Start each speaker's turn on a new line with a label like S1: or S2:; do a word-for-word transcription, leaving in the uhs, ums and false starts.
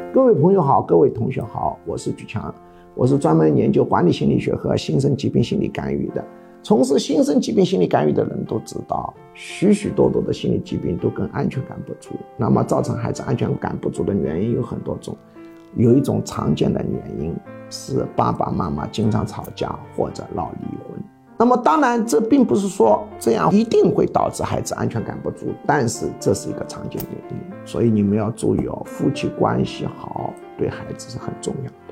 S1: 各位朋友好，各位同学好，我是举强，我是专门研究管理心理学和新生疾病心理干预的。从事新生疾病心理干预的人都知道，许许多多的心理疾病都跟安全感不足。那么造成孩子安全感不足的原因有很多种，有一种常见的原因是爸爸妈妈经常吵架或者闹离婚。那么当然这并不是说这样一定会导致孩子安全感不足，但是这是一个常见原因，所以你们要注意哦，夫妻关系好对孩子是很重要。